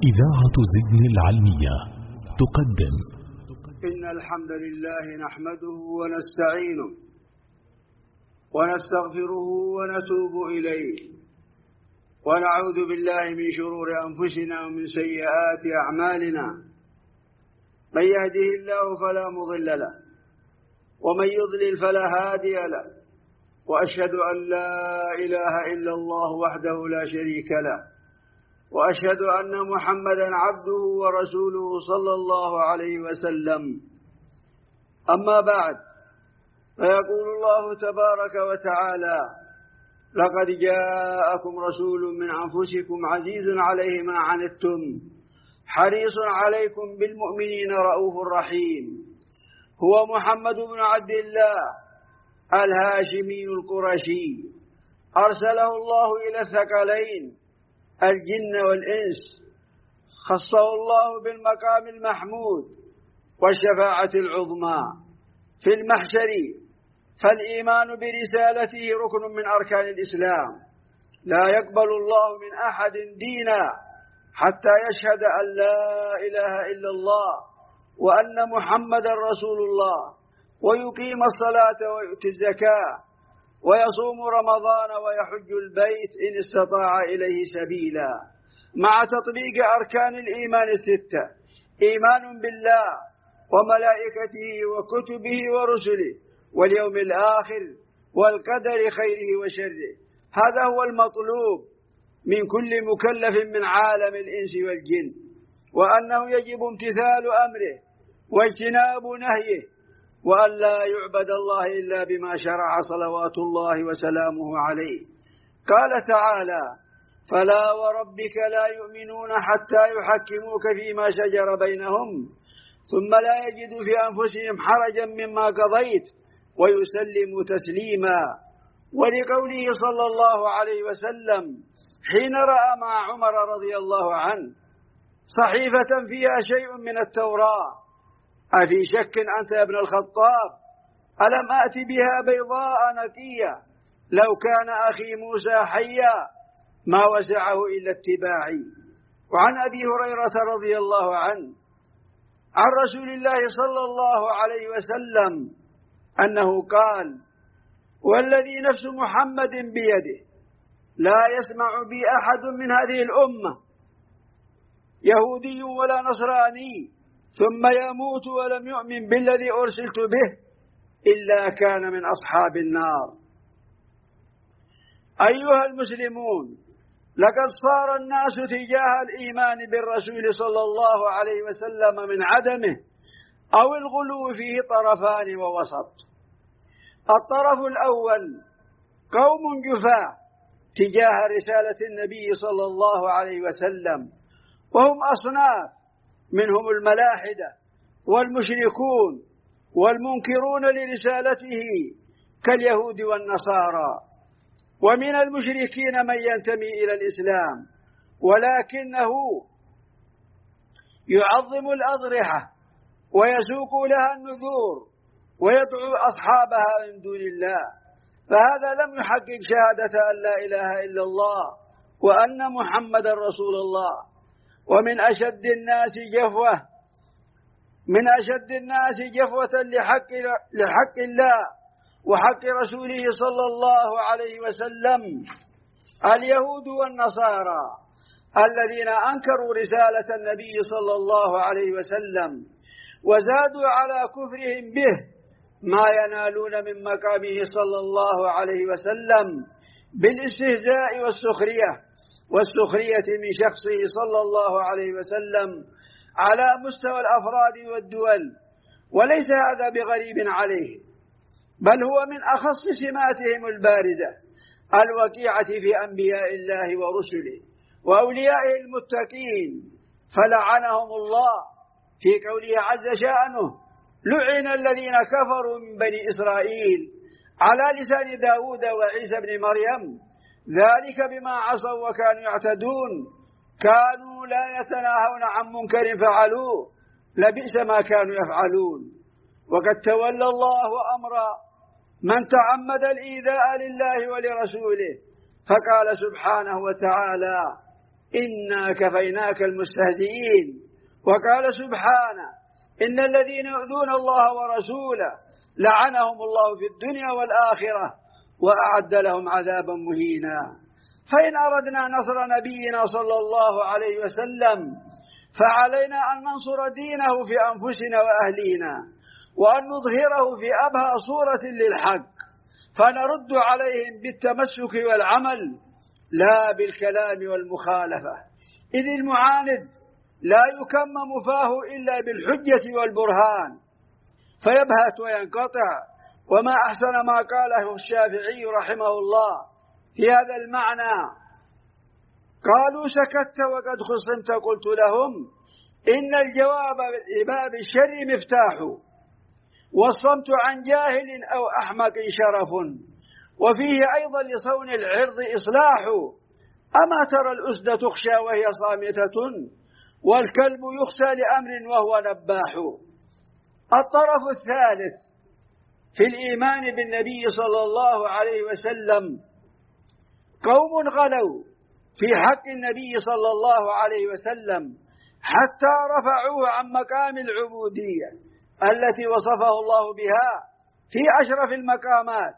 إذاعة زدن العلمية تقدم. إن الحمد لله نحمده ونستعينه ونستغفره ونتوب إليه ونعوذ بالله من شرور أنفسنا ومن سيئات أعمالنا. من يهده الله فلا مضل له ومن يضلل فلا هادي له، وأشهد أن لا إله إلا الله وحده لا شريك له، وأشهد أن محمدا عبده ورسوله صلى الله عليه وسلم. أما بعد، فيقول الله تبارك وتعالى: لقد جاءكم رسول من أنفسكم عزيز عليه ما عنتم حريص عليكم بالمؤمنين رؤوف رحيم. هو محمد بن عبد الله الهاشمي القرشي، أرسله الله إلى الثقلين الجن والإنس، خصه الله بالمقام المحمود والشفاعة العظمى في المحشر. فالإيمان برسالته ركن من أركان الإسلام، لا يقبل الله من أحد دينا حتى يشهد أن لا إله إلا الله وأن محمدا رسول الله، ويقيم الصلاة ويؤتي الزكاة ويصوم رمضان ويحج البيت إن استطاع إليه سبيلا، مع تطبيق أركان الإيمان الستة: إيمان بالله وملائكته وكتبه ورسله واليوم الآخر والقدر خيره وشره. هذا هو المطلوب من كل مكلف من عالم الإنس والجن، وأنه يجب امتثال أمره واجتناب نهيه، وأن لا يعبد الله إلا بما شرع صلوات الله وسلامه عليه. قال تعالى: فلا وربك لا يؤمنون حتى يحكموك فيما شجر بينهم ثم لا يجدوا في أنفسهم حرجا مما قضيت ويسلموا تسليما. ولقوله صلى الله عليه وسلم حين رأى مع عمر رضي الله عنه صحيفة فيها شيء من التوراة: أفي شك أنت يا ابن الخطاب؟ ألم أأت بها بيضاء نقية؟ لو كان أخي موسى حيا ما وسعه إلا اتباعي. وعن أبي هريرة رضي الله عنه عن رسول الله صلى الله عليه وسلم أنه قال: والذي نفس محمد بيده لا يسمع بي أحد من هذه الأمة يهودي ولا نصراني ثم يموت ولم يؤمن بالذي أرسلت به إلا كان من أصحاب النار. أيها المسلمون، لقد صار الناس تجاه الإيمان بالرسول صلى الله عليه وسلم من عدمه أو الغلو فيه طرفان ووسط. الطرف الأول قوم جفاة تجاه رسالة النبي صلى الله عليه وسلم، وهم أصناف، منهم الملاحدة والمشركون والمنكرون لرسالته كاليهود والنصارى. ومن المشركين من ينتمي إلى الإسلام ولكنه يعظم الأضرحة ويسوق لها النذور ويدعو أصحابها من دون الله، فهذا لم يحقق شهادة أن لا إله إلا الله وأن محمد رسول الله. ومن أشد الناس جفوة لحق الله وحق رسوله صلى الله عليه وسلم اليهود والنصارى، الذين أنكروا رسالة النبي صلى الله عليه وسلم وزادوا على كفرهم به ما ينالون من مقامه صلى الله عليه وسلم بالاستهزاء والسخرية من شخصه صلى الله عليه وسلم على مستوى الأفراد والدول. وليس هذا بغريب عليه، بل هو من أخص سماتهم البارزة الوقيعة في أنبياء الله ورسله وأوليائه المتقين. فلعنهم الله في قوله عز شأنه: لعن الذين كفروا من بني إسرائيل على لسان داود وعيسى بن مريم ذلك بما عصوا وكانوا يعتدون، كانوا لا يتناهون عن منكر فعلوه لبئس ما كانوا يفعلون. وقد تولى الله أمر من تعمد الإيذاء لله ولرسوله، فقال سبحانه وتعالى: إنا كفيناك المستهزئين. وقال سبحانه إن الذين يؤذون الله ورسوله لعنهم الله في الدنيا والآخرة وأعد لهم عذابا مهينا. فإن أردنا نصر نبينا صلى الله عليه وسلم فعلينا أن ننصر دينه في أنفسنا وأهلينا، وأن نظهره في أبهى صورة للحق، فنرد عليهم بالتمسك والعمل لا بالكلام والمخالفة، إذ المعاند لا يكمم فاه إلا بالحجة والبرهان فيبهت وينقطع. وما أحسن ما قاله الشافعي رحمه الله في هذا المعنى: قالوا سكت وقد خصمت قلت لهم إن الجواب لباب الشر مفتاح، والصمت عن جاهل أو أحمق شرف، وفيه أيضا لصون العرض إصلاح. أما ترى الأسد تخشى وهي صامتة، والكلب يخشى لأمر وهو نباح. الطرف الثالث في الإيمان بالنبي صلى الله عليه وسلم قوم غلوا في حق النبي صلى الله عليه وسلم حتى رفعوه عن مقام العبودية التي وصفه الله بها في أشرف المقامات،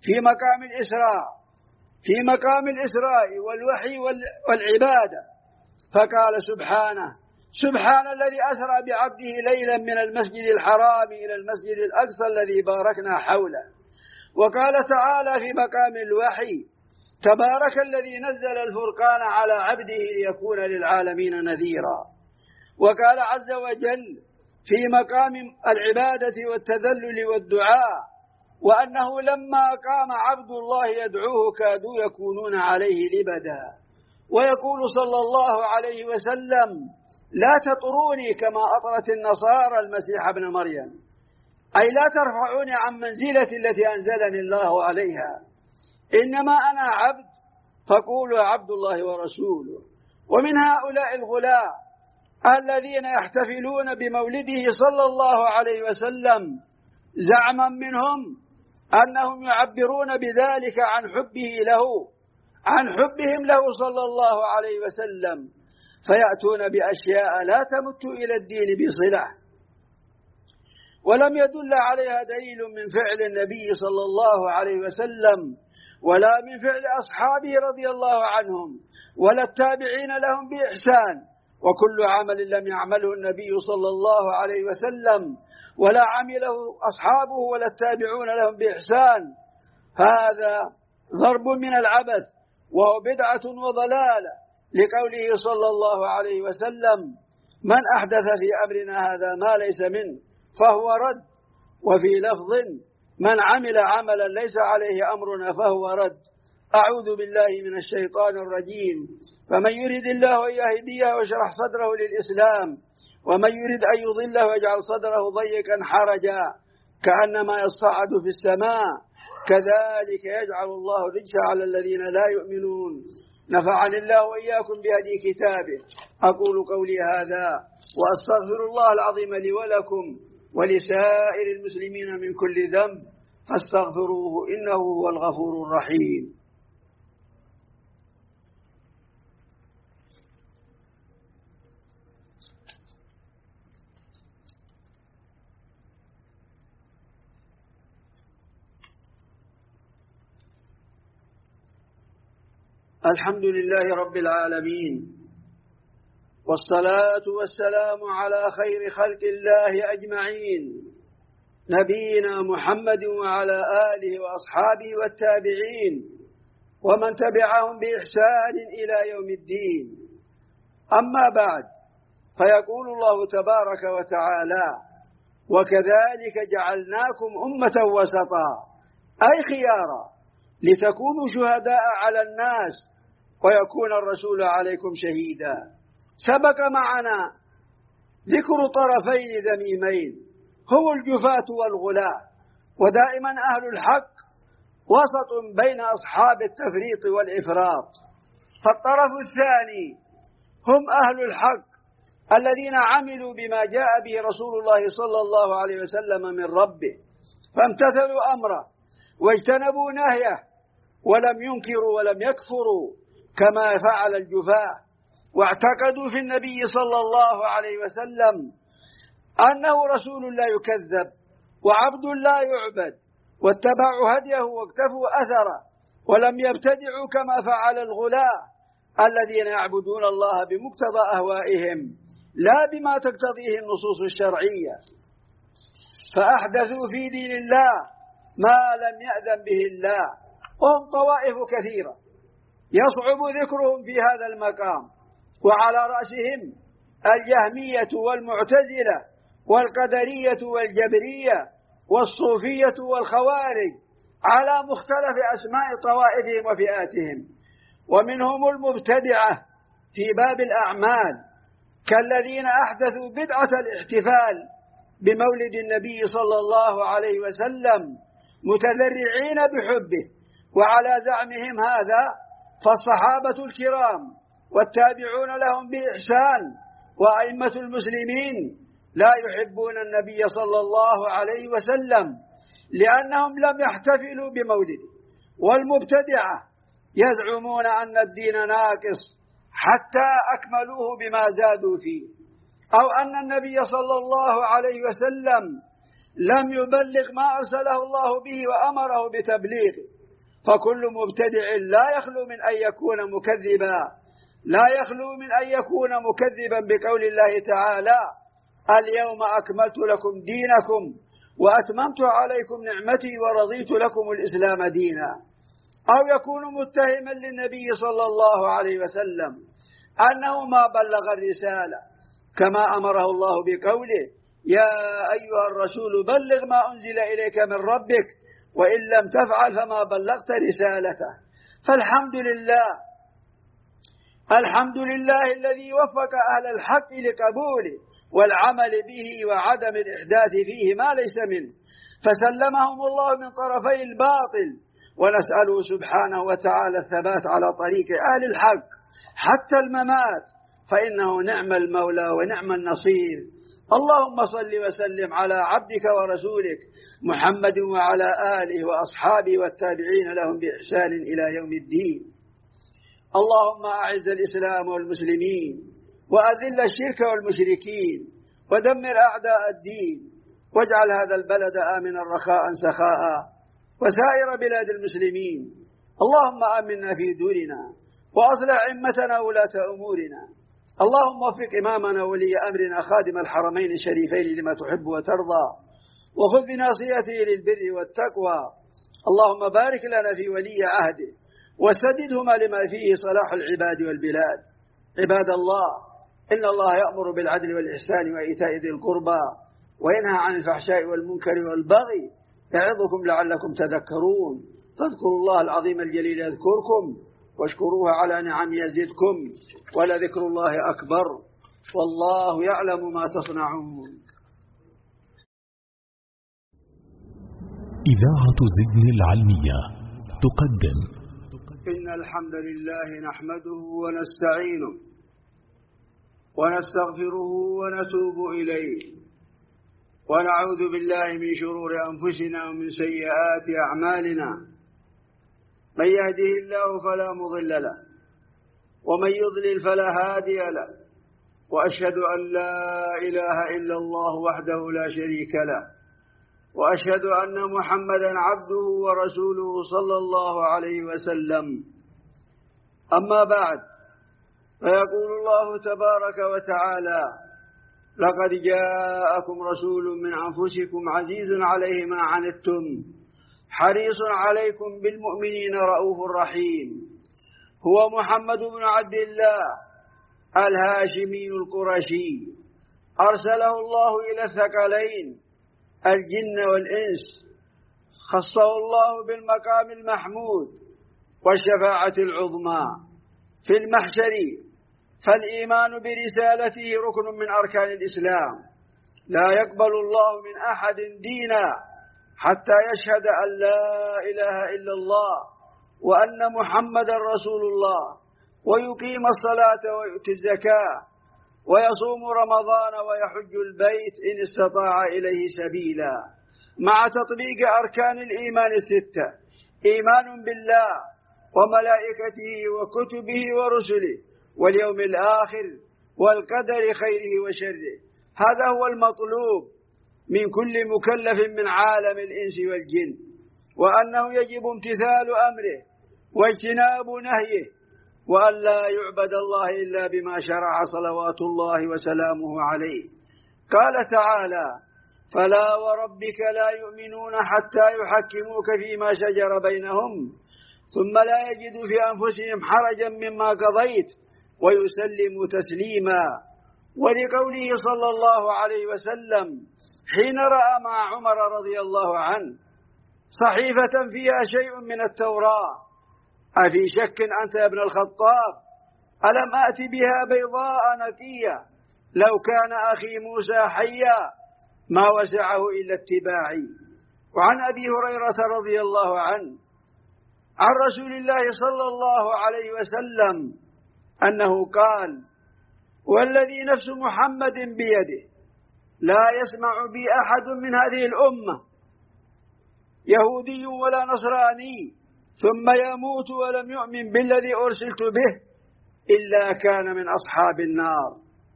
في مقام الإسراء والوحي والعبادة. فقال سبحانه: سبحان الذي أسرى بعبده ليلا من المسجد الحرام إلى المسجد الأقصى الذي باركنا حوله. وقال تعالى في مقام الوحي: تبارك الذي نزل الفرقان على عبده ليكون للعالمين نذيرا. وقال عز وجل في مقام العبادة والتذلل والدعاء: وأنه لما قام عبد الله يدعوه كادوا يكونون عليه لبدا. ويقول صلى الله عليه وسلم: لا تطروني كما أطرت النصارى المسيح ابن مريم، أي لا ترفعوني عن منزلتي التي أنزلني الله عليها، إنما أنا عبد فقولوا عبد الله ورسوله. ومن هؤلاء الغلاة الذين يحتفلون بمولده صلى الله عليه وسلم زعما منهم أنهم يعبرون بذلك عن حبهم له صلى الله عليه وسلم، فيأتون بأشياء لا تمت إلى الدين بصلة، ولم يدل عليها دليل من فعل النبي صلى الله عليه وسلم ولا من فعل أصحابه رضي الله عنهم ولا التابعين لهم بإحسان. وكل عمل لم يعمله النبي صلى الله عليه وسلم ولا عمله أصحابه ولا التابعون لهم بإحسان هذا ضرب من العبث وهو بدعة وضلالة، لقوله صلى الله عليه وسلم: من أحدث في أمرنا هذا ما ليس منه فهو رد. وفي لفظ: من عمل عملا ليس عليه أمرنا فهو رد. أعوذ بالله من الشيطان الرجيم. فمن يريد الله أن يهديه ويشرح صدره للإسلام، ومن يريد أن يضله ويجعل صدره ضيقا حرجا كأنما يصعد في السماء كذلك يجعل الله الرجس على الذين لا يؤمنون. نفعني الله وإياكم بهدي كتابه. أقول قولي هذا وأستغفر الله العظيم لي ولكم ولسائر المسلمين من كل ذنب فاستغفروه إنه هو الغفور الرحيم. الحمد لله رب العالمين، والصلاة والسلام على خير خلق الله أجمعين، نبينا محمد وعلى آله وأصحابه والتابعين ومن تبعهم بإحسان إلى يوم الدين. أما بعد، فيقول الله تبارك وتعالى: وكذلك جعلناكم أمة وسطا، أي خيارا، لتكونوا شهداء على الناس ويكون الرسول عليكم شهيدا. سبق معنا ذكر طرفين ذميمين هو الجفاة والغلاة، ودائما أهل الحق وسط بين أصحاب التفريط والإفراط. فالطرف الثاني هم أهل الحق الذين عملوا بما جاء به رسول الله صلى الله عليه وسلم من ربه، فامتثلوا أمره واجتنبوا نهيه ولم ينكروا ولم يكفروا كما فعل الجفاة. واعتقدوا في النبي صلى الله عليه وسلم أنه رسول لا يكذب وعبد لا يعبد، واتبعوا هديه واقتفوا أثره، ولم يبتدعوا كما فعل الغلاة الذين يعبدون الله بمقتضى أهوائهم لا بما تقتضيه النصوص الشرعية، فأحدثوا في دين الله ما لم يأذن به الله، وهم طوائف كثيرة يصعب ذكرهم في هذا المقام، وعلى رأسهم الجهمية والمعتزلة والقدرية والجبرية والصوفية والخوارج على مختلف أسماء طوائفهم وفئاتهم، ومنهم المبتدعة في باب الأعمال كالذين أحدثوا بدعة الاحتفال بمولد النبي صلى الله عليه وسلم متذرعين بحبه، وعلى زعمهم هذا فالصحابة الكرام والتابعون لهم بإحسان وأئمة المسلمين لا يحبون النبي صلى الله عليه وسلم لأنهم لم يحتفلوا بمولده، والمبتدعة يزعمون أن الدين ناقص حتى أكملوه بما زادوا فيه، أو أن النبي صلى الله عليه وسلم لم يبلغ ما أرسله الله به وأمره بتبليغه، فكل مبتدع لا يخلو من أن يكون مكذبا بقول الله تعالى: اليوم أكملت لكم دينكم وأتممت عليكم نعمتي ورضيت لكم الإسلام دينا، أو يكون متهما للنبي صلى الله عليه وسلم أنه ما بلغ الرسالة كما أمره الله بقوله: يا أيها الرسول بلغ ما أنزل إليك من ربك وإن لم تفعل فما بلغت رسالته. الحمد لله الذي وفق أهل الحق لقبوله والعمل به وعدم الإحداث فيه ما ليس منه، فسلمهم الله من طرفي الباطل، ونسأله سبحانه وتعالى الثبات على طريق أهل الحق حتى الممات، فإنه نعم المولى ونعم النصير. اللهم صل وسلم على عبدك ورسولك محمد وعلى آله وأصحابه والتابعين لهم بإحسان إلى يوم الدين. اللهم أعز الإسلام والمسلمين وأذل الشرك والمشركين ودمر أعداء الدين، واجعل هذا البلد آمنا رخاء سخاء وسائر بلاد المسلمين. اللهم آمنا في دورنا وأصلح أئمتنا ولاة أمورنا. اللهم وفق إمامنا ولي أمرنا خادم الحرمين الشريفين لما تحب وترضى، وخذ بناصيته للبر والتقوى. اللهم بارك لنا في ولي عهده وسددهما لما فيه صلاح العباد والبلاد. عباد الله، إن الله يأمر بالعدل والإحسان وإيتاء ذي القربى وينهى عن الفحشاء والمنكر والبغي، يعظكم لعلكم تذكرون. فاذكروا الله العظيم الجليل يذكركم، واشكروه على نعم يزدكم، ولذكر الله أكبر، والله يعلم ما تصنعون. إذاعة زدن العلمية تقدم. إن الحمد لله نحمده ونستعينه ونستغفره ونتوب إليه، ونعوذ بالله من شرور أنفسنا ومن سيئات أعمالنا. من يهده الله فلا مضل له، ومن يضلل فلا هادي له، وأشهد أن لا إله إلا الله وحده لا شريك له، وأشهد أن محمدا عبده ورسوله صلى الله عليه وسلم. أما بعد، فيقول الله تبارك وتعالى: لقد جاءكم رسول من أنفسكم عزيز عليه ما عنتم حريص عليكم بالمؤمنين رؤوف رحيم. هو محمد بن عبد الله الهاشمي القرشي، أرسله الله إلى الثقلين الجن والإنس، خصه الله بالمقام المحمود والشفاعة العظمى في المحشر، فالإيمان برسالته ركن من أركان الإسلام. لا يقبل الله من أحد دينا حتى يشهد أن لا إله إلا الله وأن محمدا رسول الله، ويقيم الصلاة ويؤتي الزكاة ويصوم رمضان ويحج البيت إن استطاع إليه سبيلا، مع تطبيق أركان الإيمان الستة: إيمان بالله وملائكته وكتبه ورسله واليوم الآخر والقدر خيره وشره. هذا هو المطلوب من كل مكلف من عالم الإنس والجن، وأنه يجب امتثال أمره واجتناب نهيه، وأن لا يعبد الله إلا بما شرع صلوات الله وسلامه عليه. قال تعالى: فلا وربك لا يؤمنون حتى يحكموك فيما شجر بينهم ثم لا يجدوا في أنفسهم حرجا مما قضيت ويسلموا تسليما. ولقوله صلى الله عليه وسلم حين رأى مع عمر رضي الله عنه صحيفة فيها شيء من التوراة: أفي شك أنت يا ابن الخطاب؟ ألم آت بها بيضاء نقية لو كان أخي موسى حيا ما وسعه إلا اتباعي. وعن أبي هريرة رضي الله عنه عن رسول الله صلى الله عليه وسلم أنه قال: والذي نفس محمد بيده لا يسمع بي أحد من هذه الأمة يهودي ولا نصراني ثم يموت ولم يؤمن بالذي أرسلت به إلا كان من أصحاب النار.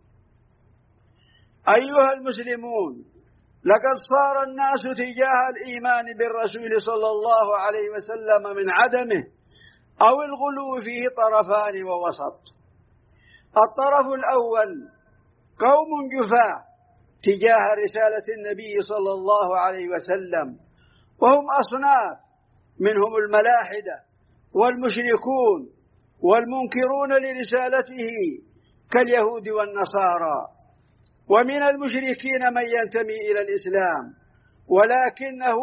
أيها المسلمون، لقد صار الناس تجاه الإيمان بالرسول صلى الله عليه وسلم من عدمه أو الغلو فيه طرفان ووسط. الطرف الأول قوم جفاة تجاه رسالة النبي صلى الله عليه وسلم، وهم أصناف منهم الملاحدة والمشركون والمنكرون لرسالته كاليهود والنصارى. ومن المشركين من ينتمي إلى الإسلام ولكنه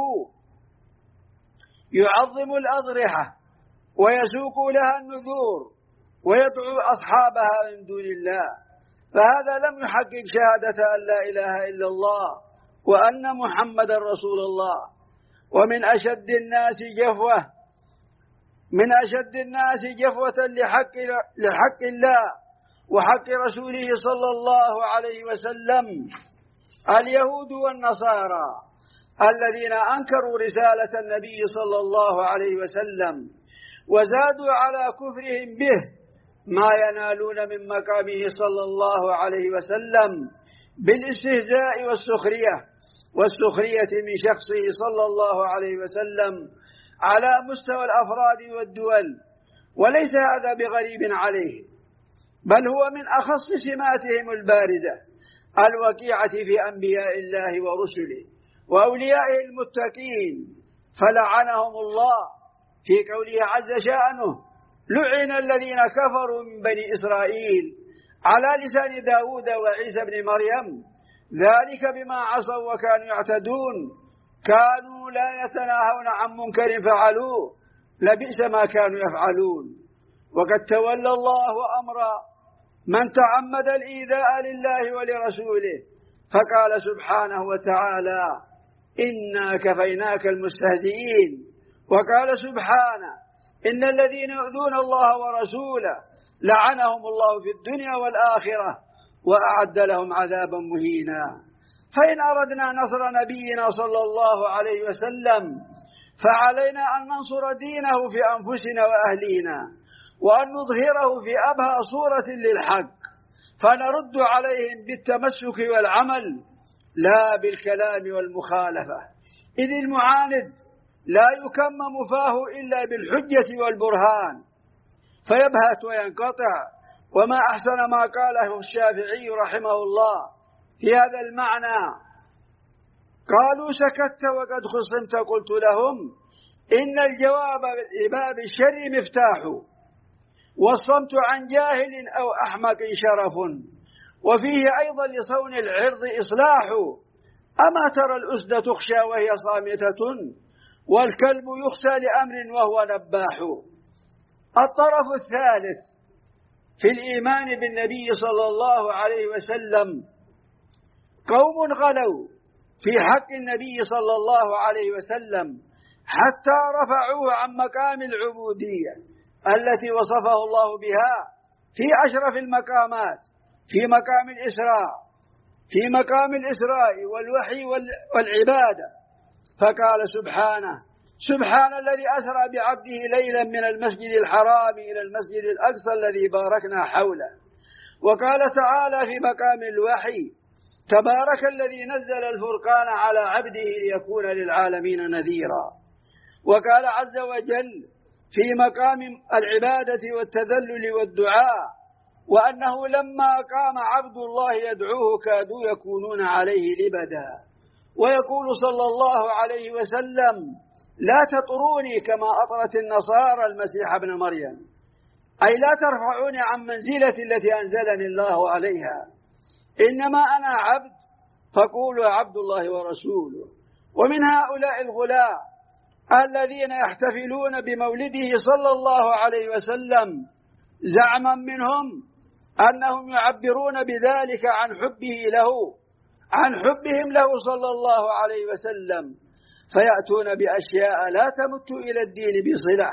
يعظم الأضرحة ويسوق لها النذور ويدعو أصحابها من دون الله، فهذا لم يحقق شهادة أن لا إله إلا الله وأن محمد رسول الله. ومن أشد الناس جفوة لحق الله وحق رسوله صلى الله عليه وسلم اليهود والنصارى الذين أنكروا رسالة النبي صلى الله عليه وسلم وزادوا على كفرهم به ما ينالون من مقامه صلى الله عليه وسلم بالاستهزاء والسخرية من شخصه صلى الله عليه وسلم على مستوى الأفراد والدول. وليس هذا بغريب عليه، بل هو من أخص سماتهم البارزة الوقيعة في أنبياء الله ورسله وأوليائه المتقين. فلعنهم الله في قوله عز شأنه: لعن الذين كفروا من بني إسرائيل على لسان داود وعيسى بن مريم ذلك بما عصوا وكانوا يعتدون كانوا لا يتناهون عن منكر فعلوه لبئس ما كانوا يفعلون. وقد تولى الله أمر من تعمد الإيذاء لله ولرسوله، فقال سبحانه وتعالى: إنا كفيناك المستهزئين. وقال سبحانه: إن الذين يؤذون الله ورسوله لعنهم الله في الدنيا والآخرة وأعد لهم عذابا مهينا. فإن أردنا نصر نبينا صلى الله عليه وسلم فعلينا أن ننصر دينه في أنفسنا وأهلينا، وأن نظهره في أبهى صورة للحق، فنرد عليهم بالتمسك والعمل لا بالكلام والمخالفة، إذ المعاند لا يكمم فاه إلا بالحجة والبرهان فيبهت وينقطع. وما أحسن ما قاله الشافعي رحمه الله في هذا المعنى: قالوا سكت وقد خصمت قلت لهم إن الجواب لباب الشر مفتاح، والصمت عن جاهل أو أحمق شرف، وفيه أيضا لصون العرض إصلاح. أما ترى الأسد تخشى وهي صامتة، والكلب يخشى لأمر وهو نباح. الطرف الثالث في الإيمان بالنبي صلى الله عليه وسلم قوم غلوا في حق النبي صلى الله عليه وسلم حتى رفعوه عن مقام العبودية التي وصفه الله بها في أشرف المقامات، في مقام الإسراء والوحي والعبادة. فقال سبحانه: سبحان الذي أسرى بعبده ليلا من المسجد الحرام إلى المسجد الأقصى الذي باركنا حوله. وقال تعالى في مقام الوحي: تبارك الذي نزل الفرقان على عبده ليكون للعالمين نذيرا. وقال عز وجل في مقام العبادة والتذلل والدعاء: وأنه لما قام عبد الله يدعوه كادوا يكونون عليه لبدا. ويقول صلى الله عليه وسلم: لا تطروني كما أطرت النصارى المسيح ابن مريم، أي لا ترفعوني عن منزلتي التي أنزلني الله عليها، إنما أنا عبد فقولوا عبد الله ورسوله. ومن هؤلاء الغلاة الذين يحتفلون بمولده صلى الله عليه وسلم زعما منهم أنهم يعبرون بذلك عن حبهم له صلى الله عليه وسلم، فيأتون بأشياء لا تمت إلى الدين بصلة،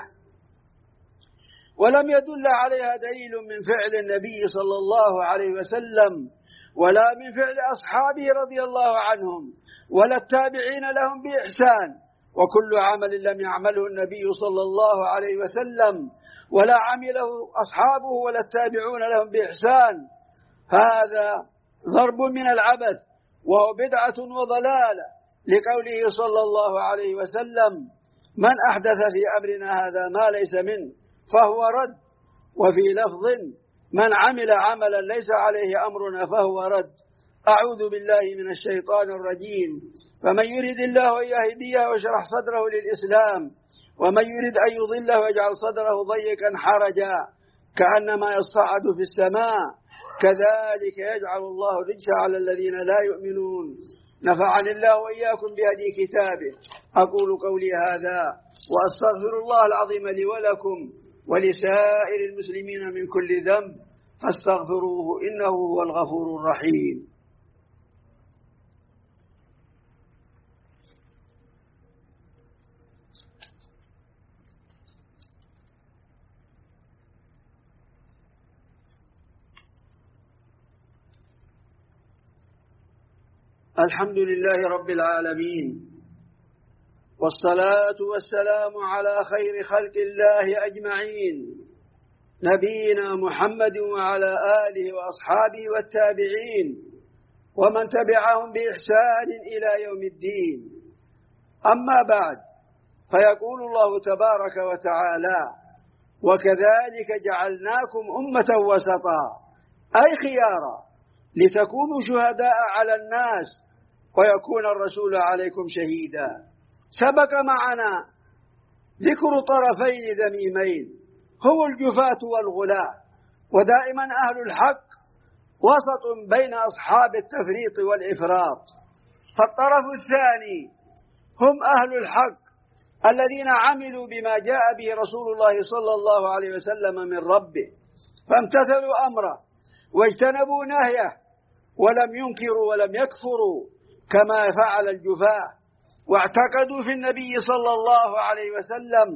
ولم يدل عليها دليل من فعل النبي صلى الله عليه وسلم ولا من فعل أصحابه رضي الله عنهم ولا التابعين لهم بإحسان. وكل عمل لم يعمله النبي صلى الله عليه وسلم ولا عمله أصحابه ولا التابعون لهم بإحسان هذا ضرب من العبث وهو بدعة وضلالة، لقوله صلى الله عليه وسلم: من أحدث في أمرنا هذا ما ليس منه فهو رد. وفي لفظ: من عمل عملا ليس عليه أمرنا فهو رد. أعوذ بالله من الشيطان الرجيم. فمن يريد الله أن يهديه ويشرح صدره للإسلام، ومن يريد أن يضله ويجعل صدره ضيقا حرجا كأنما يصعد في السماء، كذلك يجعل الله الرجس على الذين لا يؤمنون. نفعني الله وإياكم بهدي كتابه. أقول قولي هذا وأستغفر الله العظيم لي ولكم ولسائر المسلمين من كل ذنب فاستغفروه إنه هو الغفور الرحيم. الحمد لله رب العالمين، والصلاة والسلام على خير خلق الله أجمعين، نبينا محمد وعلى آله وأصحابه والتابعين ومن تبعهم بإحسان إلى يوم الدين. أما بعد، فيقول الله تبارك وتعالى: وكذلك جعلناكم أمة وسطا، أي خيارا، لتكونوا شهداء على الناس ويكون الرسول عليكم شهيدا. سبق معنا ذكر طرفين ذميمين، هو الجفاة والغلاة، ودائما أهل الحق وسط بين أصحاب التفريط والإفراط. فالطرف الثاني هم أهل الحق الذين عملوا بما جاء به رسول الله صلى الله عليه وسلم من ربه، فامتثلوا أمره واجتنبوا نهيه، ولم ينكروا ولم يكفروا كما فعل الجفاة، واعتقدوا في النبي صلى الله عليه وسلم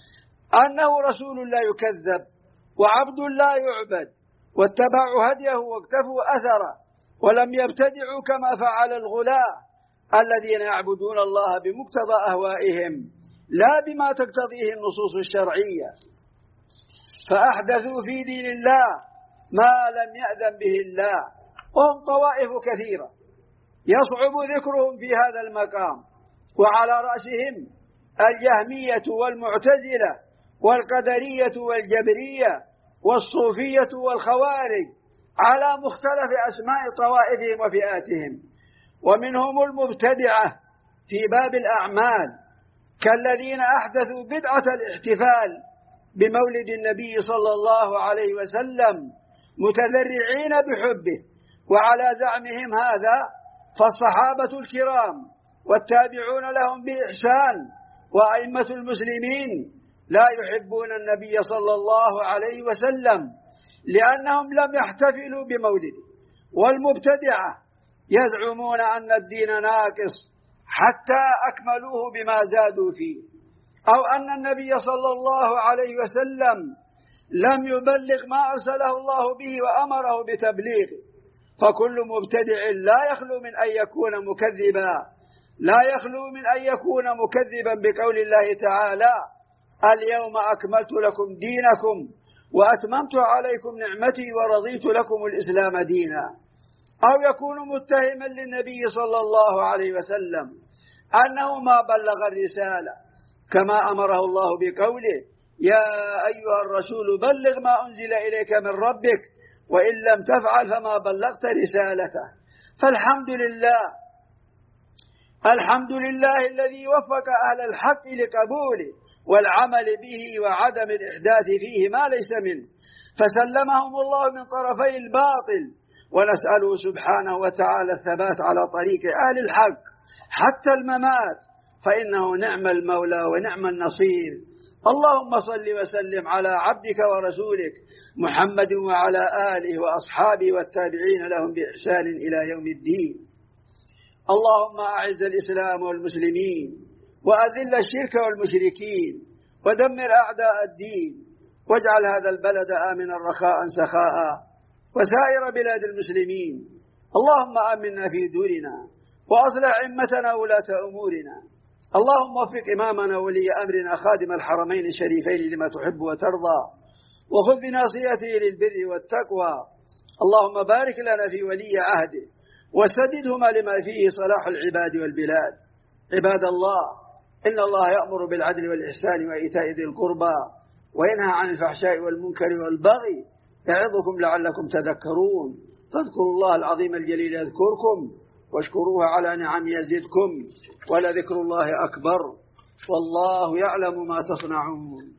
أنه رسول لا يكذب وعبد لا يعبد، واتبعوا هديه واقتفوا أثره، ولم يبتدعوا كما فعل الغلاة الذين يعبدون الله بمقتضى أهوائهم لا بما تقتضيه النصوص الشرعية، فأحدثوا في دين الله ما لم يأذن به الله. وهم طوائف كثيرة يصعب ذكرهم في هذا المقام، وعلى رأسهم الجهمية والمعتزلة والقدرية والجبرية والصوفية والخوارج على مختلف أسماء طوائفهم وفئاتهم. ومنهم المبتدعة في باب الأعمال كالذين أحدثوا بدعة الاحتفال بمولد النبي صلى الله عليه وسلم متذرعين بحبه. وعلى زعمهم هذا فالصحابة الكرام والتابعون لهم بإحسان وأئمة المسلمين لا يحبون النبي صلى الله عليه وسلم لأنهم لم يحتفلوا بمولده. والمبتدعة يزعمون أن الدين ناقص حتى أكملوه بما زادوا فيه، أو أن النبي صلى الله عليه وسلم لم يبلغ ما أرسله الله به وأمره بتبليغه. فكل مبتدع لا يخلو من أن يكون مكذبا لا يخلو من أن يكون مكذبا بقول الله تعالى: اليوم أكملت لكم دينكم وأتممت عليكم نعمتي ورضيت لكم الإسلام دينا، أو يكون متهما للنبي صلى الله عليه وسلم أنه ما بلغ الرسالة، كما أمره الله بقوله: يا أيها الرسول بلغ ما أنزل إليك من ربك وإن لم تفعل فما بلغت رسالته. فالحمد لله، الحمد لله الذي وفق أهل الحق لقبوله والعمل به وعدم الإحداث فيه ما ليس منه، فسلمهم الله من طرفي الباطل، ونسأله سبحانه وتعالى الثبات على طريق أهل الحق حتى الممات، فإنه نعم المولى ونعم النصير. اللهم صل وسلم على عبدك ورسولك محمد وعلى آله وأصحابه والتابعين لهم بإحسان إلى يوم الدين. اللهم أعز الإسلام والمسلمين، وأذل الشرك والمشركين، ودمر أعداء الدين، واجعل هذا البلد آمنا رخاء سخاء وسائر بلاد المسلمين. اللهم آمنا في دورنا، وأصلح أئمتنا ولاة أمورنا. اللهم وفق إمامنا ولي أمرنا خادم الحرمين الشريفين لما تحب وترضى، وخذ بناصيته للبر والتقوى. اللهم بارك لنا في ولي عهده، وسددهما لما فيه صلاح العباد والبلاد. عباد الله، إن الله يأمر بالعدل والإحسان وإيتاء ذي القربى، وينهى عن الفحشاء والمنكر والبغي، يعظكم لعلكم تذكرون. فاذكروا الله العظيم الجليل يذكركم، واشكروه على نعم يزدكم، ولذكر الله أكبر، والله يعلم ما تصنعون.